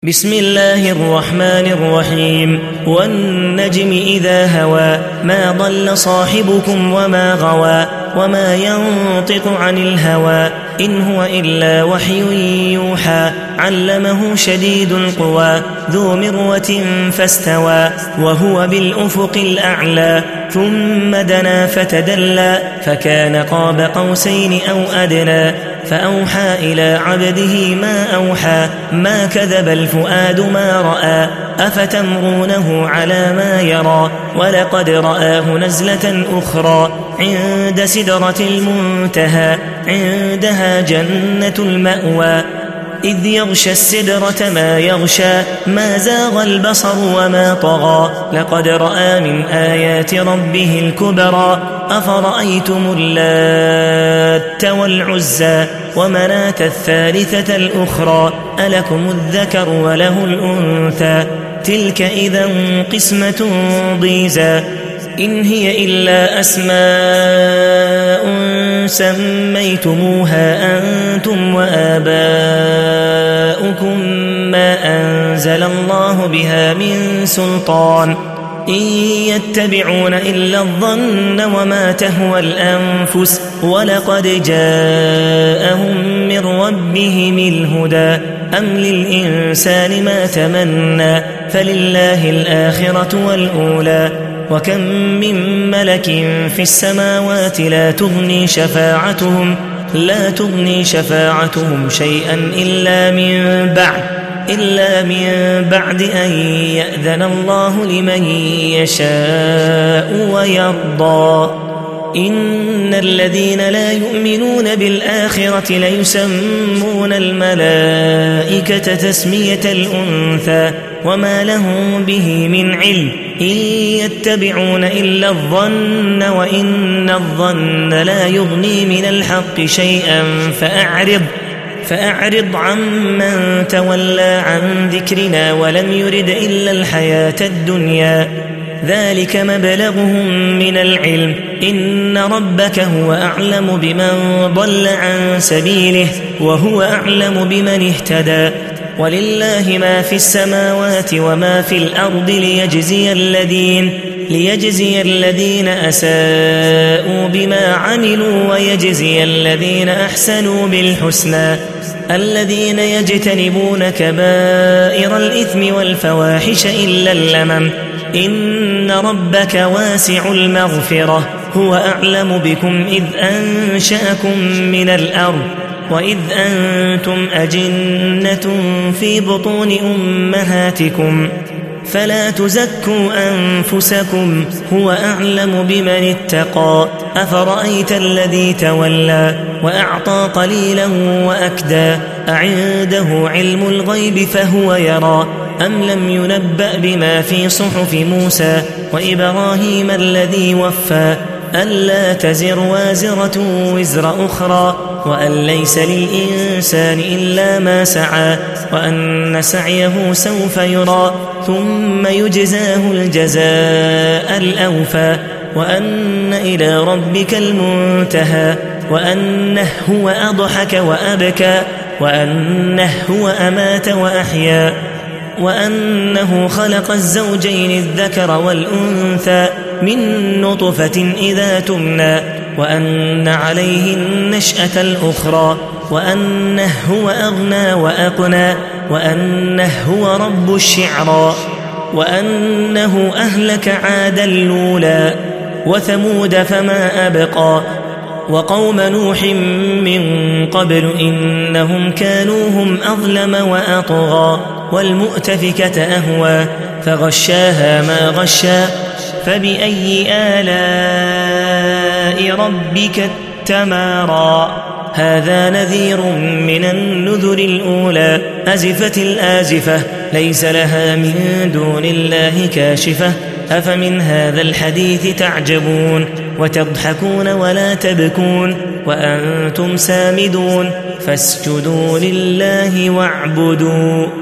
بسم الله الرحمن الرحيم والنجم إذا هوى ما ضل صاحبكم وما غوى وما ينطق عن الهوى إن هو إلا وحي يوحى علمه شديد القوى ذو مرة فاستوى وهو بالأفق الأعلى ثم دنا فتدلى فكان قاب قوسين أو أدنى فأوحى إلى عبده ما أوحى ما كذب الفؤاد ما رأى أفتمرونه على ما يرى ولقد رآه نزلة أخرى عند سدرة المنتهى عندها جنة المأوى إذ يغشى السدرة ما يغشى ما زاغ البصر وما طغى لقد رأى من آيات ربه الكبرى أفرأيتم اللات والعزى ومناة الثالثة الأخرى ألكم الذكر وله الأنثى تلك إذا قسمة ضيزى إن هي إلا أسماء سميتموها أنتم وآباؤكم ما أنزل الله بها من سلطان إن يتبعون إلا الظن وما تهوى الأنفس ولقد جاءهم من ربهم الهدى أم للإنسان ما تمنى فلله الآخرة والأولى وكم من ملك في السماوات لا تغني شفاعتهم شيئا إلا من بعد أن يأذن الله لمن يشاء ويرضى إن الذين لا يؤمنون بالآخرة ليسمون الملائكة تسمية الأنثى وما لهم به من علم إن يتبعون إلا الظن وإن الظن لا يغني من الحق شيئا فأعرض عمن تولى عن ذكرنا ولم يرد إلا الحياة الدنيا ذلك مبلغهم من العلم إن ربك هو أعلم بمن ضل عن سبيله وهو أعلم بمن اهتدى ولله ما في السماوات وما في الأرض ليجزي الذين أساءوا بما عملوا ويجزي الذين أحسنوا بالحسنى الذين يجتنبون كبائر الإثم والفواحش إلا اللمم إن ربك واسع المغفرة هو أعلم بكم إذ أنشأكم من الأرض وإذ أنتم أجنة في بطون أمهاتكم فلا تزكوا أنفسكم هو أعلم بمن اتقى أفرأيت الذي تولى وأعطى قليلا وأكدى أعنده علم الغيب فهو يرى أم لم ينبأ بما في صحف موسى وإبراهيم الذي وفى ألا تزر وازرة وزر أخرى وأن ليس للإنسان إلا ما سعى وأن سعيه سوف يرى ثم يجزاه الجزاء الأوفى وأن إلى ربك المنتهى وأنه هو أضحك وأبكى وأنه هو أمات وأحيا وأنه خلق الزوجين الذكر والأنثى من نطفة إذا تمنى وأن عليه النشأة الأخرى وأنه هو أغنى وأقنى وأنه هو رب الشعرى وأنه أهلك عادا الأولى وثمود فما أبقى وقوم نوح من قبل إنهم كانوا هم أظلم وأطغى والمؤتفكة أهوى فغشاها ما غشى فبأي آلاء ربك تمارى هذا نذير من النذر الأولى أزفت الآزفة ليس لها من دون الله كاشفة أفمن هذا الحديث تعجبون وتضحكون ولا تبكون وأنتم سامدون فاسجدوا لله واعبدوا